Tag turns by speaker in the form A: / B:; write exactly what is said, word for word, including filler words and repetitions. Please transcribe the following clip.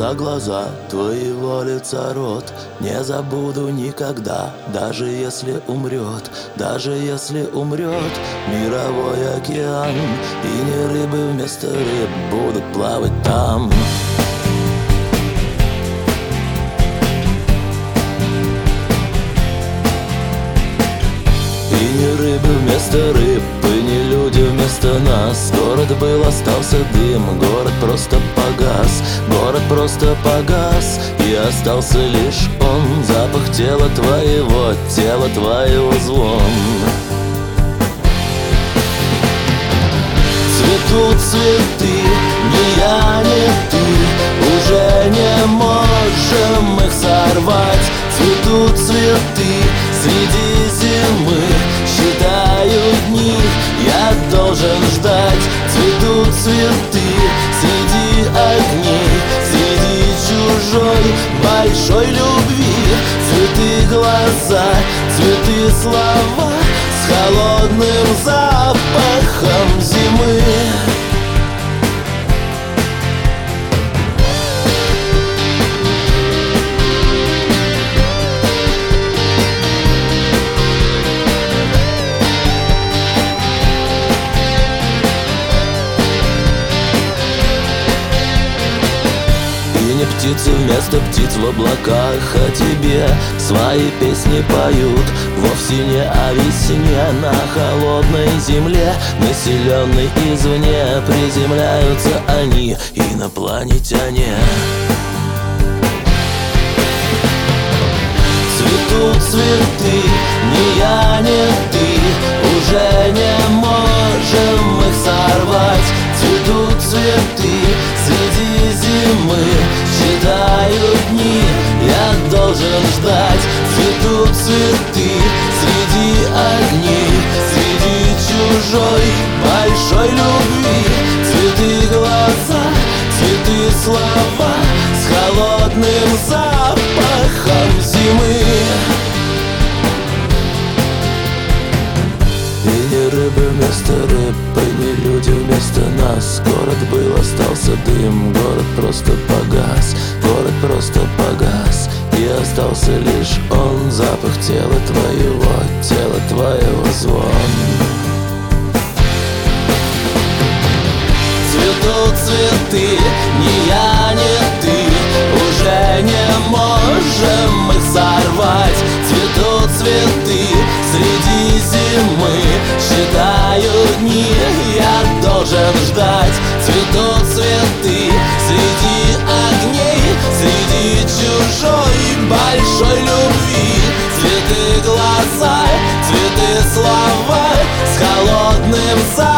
A: за глаза твоего лица рот не забуду никогда, даже если умрет, даже если умрет мировой океан, и не рыбы вместо рыб будут плавать там. И не рыбы вместо рыб, и не люди вместо нас. Город был, остался дым, город просто погас, город просто погас, и остался лишь он, запах тела твоего, тела твоего звон. Цветут цветы, ни я, ни ты, уже не можем их сорвать. Цветут цветы среди зимы, считаю дни, я должен ждать. Цветут цветы среди огней, среди чужой большой любви. Цветы глаза, цветы слова с холодным запахом зимы. Птицы вместо птиц в облаках о тебе свои песни поют. Вовсе не о весне на холодной земле, населенной извне, приземляются они, инопланетяне. Цветут цветы, ни я, ни ты, уже не можем их сорвать. Цветут цветы среди зимы, считаю дни, я должен ждать. Цветут цветы среди огней, среди чужой большой любви. Цветы глаза, цветы слова с холодным запахом зимы. И не рыбы вместо рыб, и не люди вместо нас. Город был, остался дым, город просто погас, город просто погас, и остался лишь он, запах тела твоего, тела твоего звон. Цветут цветы, ни я, ни ты, уже не можем их сорвать. Цветут цветы среди зимы, считаю дни, я должен ждать. Цветут цветы среди огней, среди чужой большой любви. Цветы глаза, цветы слова с холодным запахом